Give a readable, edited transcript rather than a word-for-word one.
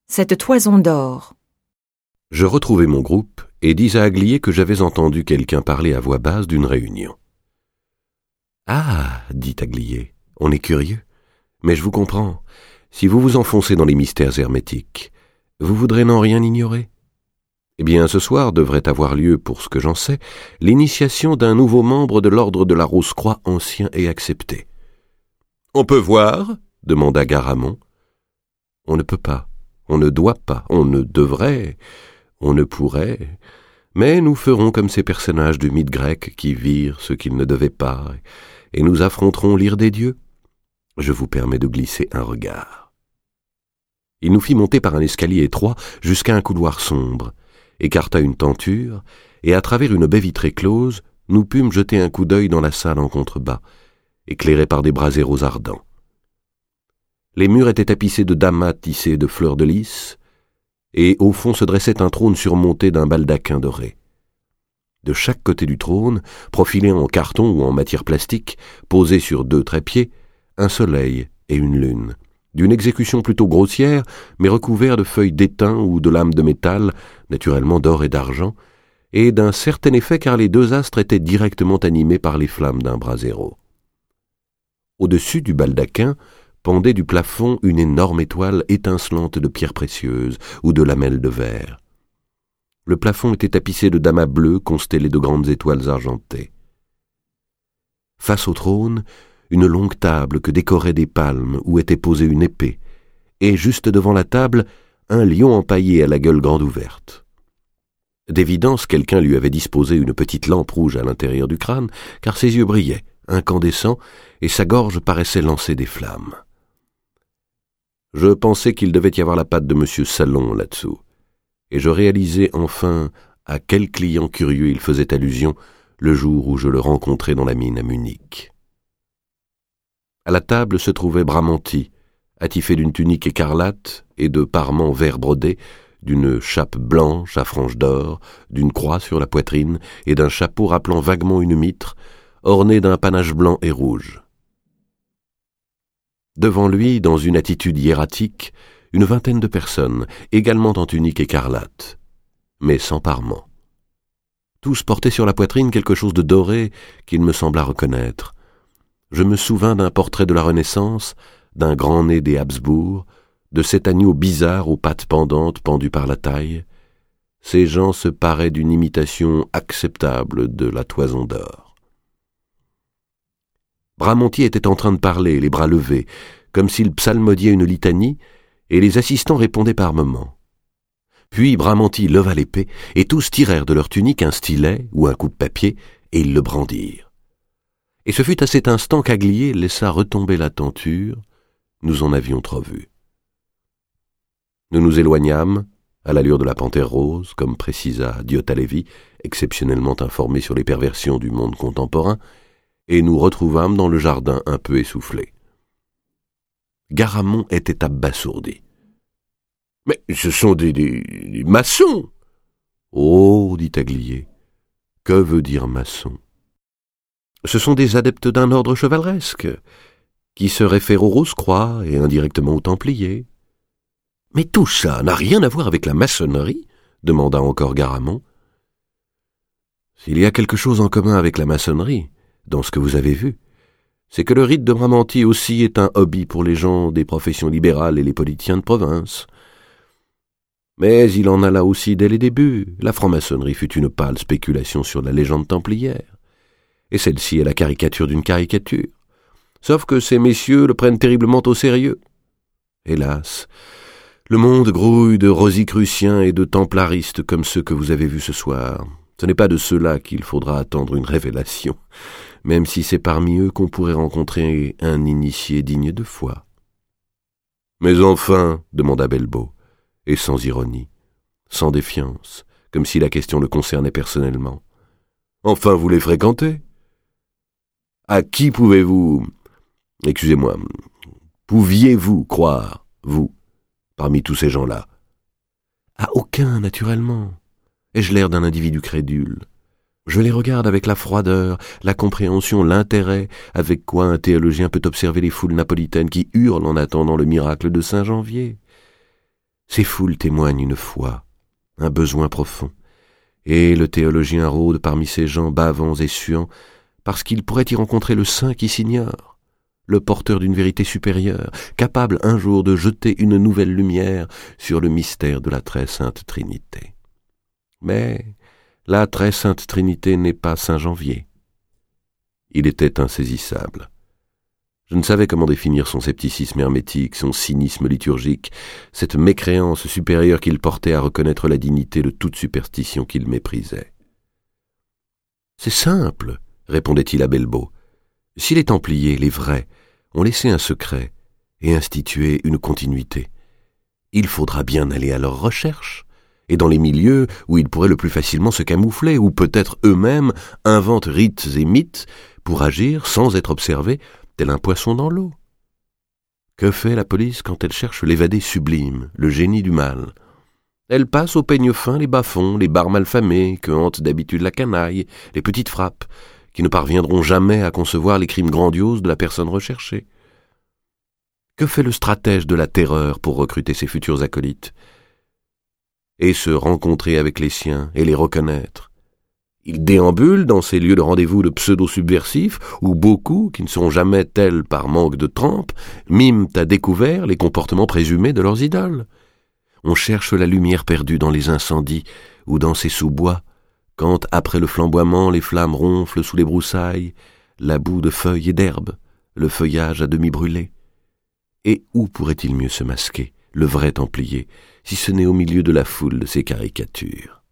Cette toison d'or. Je retrouvai mon groupe et dis à Aglier que j'avais entendu quelqu'un parler à voix basse d'une réunion. « Ah, dit Aglier, on est curieux, mais je vous comprends. Si vous vous enfoncez dans les mystères hermétiques, vous voudrez n'en rien ignorer. Eh bien, ce soir devrait avoir lieu, pour ce que j'en sais, l'initiation d'un nouveau membre de l'ordre de la Rose-Croix ancien et accepté. »« On peut voir ?» demanda Garamond. « On ne peut pas, on ne doit pas, on ne devrait, on ne pourrait, mais nous ferons comme ces personnages du mythe grec qui virent ce qu'ils ne devaient pas, et nous affronterons l'ire des dieux. Je vous permets de glisser un regard. » Il nous fit monter par un escalier étroit jusqu'à un couloir sombre, écarta une tenture, et à travers une baie vitrée close, nous pûmes jeter un coup d'œil dans la salle en contrebas, éclairée par des braséros ardents. Les murs étaient tapissés de damas tissés de fleurs de lys, et au fond se dressait un trône surmonté d'un baldaquin doré. De chaque côté du trône, profilé en carton ou en matière plastique, posé sur 2 trépieds, un soleil et une lune, d'une exécution plutôt grossière, mais recouvert de feuilles d'étain ou de lames de métal, naturellement d'or et d'argent, et d'un certain effet car les 2 astres étaient directement animés par les flammes d'un brasero. Au-dessus du baldaquin pendait du plafond une énorme étoile étincelante de pierres précieuses ou de lamelles de verre. Le plafond était tapissé de damas bleus constellés de grandes étoiles argentées. Face au trône, une longue table que décoraient des palmes où était posée une épée, et juste devant la table, un lion empaillé à la gueule grande ouverte. D'évidence, quelqu'un lui avait disposé une petite lampe rouge à l'intérieur du crâne, car ses yeux brillaient, incandescents, et sa gorge paraissait lancer des flammes. Je pensais qu'il devait y avoir la patte de M. Salon là-dessous, et je réalisai enfin à quel client curieux il faisait allusion le jour où je le rencontrai dans la mine à Munich. À la table se trouvait Bramanti, attifé d'une tunique écarlate et de parements vert brodés, d'une chape blanche à franges d'or, d'une croix sur la poitrine et d'un chapeau rappelant vaguement une mitre, orné d'un panache blanc et rouge. Devant lui, dans une attitude hiératique, une vingtaine de personnes, également en tunique écarlate, mais sans parements. Tous portaient sur la poitrine quelque chose de doré qu'il me sembla reconnaître. Je me souvins d'un portrait de la Renaissance, d'un grand nez des Habsbourg, de cet agneau bizarre aux pattes pendantes pendu par la taille. Ces gens se paraient d'une imitation acceptable de la toison d'or. Bramanti était en train de parler, les bras levés, comme s'il psalmodiait une litanie, et les assistants répondaient par moments. Puis Bramanti leva l'épée, et tous tirèrent de leur tunique un stylet ou un coupe-papier, et ils le brandirent. Et ce fut à cet instant qu'Aglier laissa retomber la tenture, nous en avions trop vu. Nous nous éloignâmes, à l'allure de la panthère rose, comme précisa Diota Levi, exceptionnellement informé sur les perversions du monde contemporain, et nous retrouvâmes dans le jardin un peu essoufflés. Garamond était abasourdi. « Mais ce sont des maçons !»« Oh, dit Aglier, que veut dire maçon ? Ce sont des adeptes d'un ordre chevaleresque, qui se réfèrent aux Rose-Croix et indirectement aux Templiers. »« Mais tout ça n'a rien à voir avec la maçonnerie ?» demanda encore Garamond. « S'il y a quelque chose en commun avec la maçonnerie, dans ce que vous avez vu, c'est que le rite de Bramanti aussi est un hobby pour les gens des professions libérales et les politiciens de province. Mais il en alla aussi dès les débuts. La franc-maçonnerie fut une pâle spéculation sur la légende templière, et celle-ci est la caricature d'une caricature, sauf que ces messieurs le prennent terriblement au sérieux. Hélas, le monde grouille de rosicruciens et de templaristes comme ceux que vous avez vus ce soir. Ce n'est pas de ceux-là qu'il faudra attendre une révélation, même si c'est parmi eux qu'on pourrait rencontrer un initié digne de foi. « Mais enfin, demanda Belbeau, et sans ironie, sans défiance, comme si la question le concernait personnellement. Enfin, vous les fréquentez ? À qui pouviez-vous croire, vous, parmi tous ces gens-là ? À aucun, naturellement. Ai-je l'air d'un individu crédule ? Je les regarde avec la froideur, la compréhension, l'intérêt avec quoi un théologien peut observer les foules napolitaines qui hurlent en attendant le miracle de Saint-Janvier. Ces foules témoignent une foi, un besoin profond, et le théologien rôde parmi ces gens bavants et suants, parce qu'il pourrait y rencontrer le saint qui s'ignore, le porteur d'une vérité supérieure, capable un jour de jeter une nouvelle lumière sur le mystère de la très sainte Trinité. Mais la très sainte Trinité n'est pas Saint Janvier. Il était insaisissable. Je ne savais comment définir son scepticisme hermétique, son cynisme liturgique, cette mécréance supérieure qu'il portait à reconnaître la dignité de toute superstition qu'il méprisait. « C'est simple, » répondait-il à Bellebaud. « Si les Templiers, les vrais, ont laissé un secret et institué une continuité, il faudra bien aller à leur recherche, et dans les milieux où ils pourraient le plus facilement se camoufler, ou peut-être eux-mêmes inventent rites et mythes pour agir sans être observés, tel un poisson dans l'eau. Que fait la police quand elle cherche l'évadé sublime, le génie du mal? Elle passe au peigne fin les bas-fonds, les bars malfamés, que hante d'habitude la canaille, les petites frappes, qui ne parviendront jamais à concevoir les crimes grandioses de la personne recherchée. Que fait le stratège de la terreur pour recruter ses futurs acolytes et se rencontrer avec les siens et les reconnaître? Il déambule dans ces lieux de rendez-vous de pseudo-subversifs où beaucoup, qui ne seront jamais tels par manque de trempe, miment à découvert les comportements présumés de leurs idoles. On cherche la lumière perdue dans les incendies ou dans ces sous-bois, quand, après le flamboiement, les flammes ronflent sous les broussailles, la boue de feuilles et d'herbes, le feuillage à demi brûlé. Et où pourrait-il mieux se masquer, le vrai Templier, si ce n'est au milieu de la foule de ces caricatures?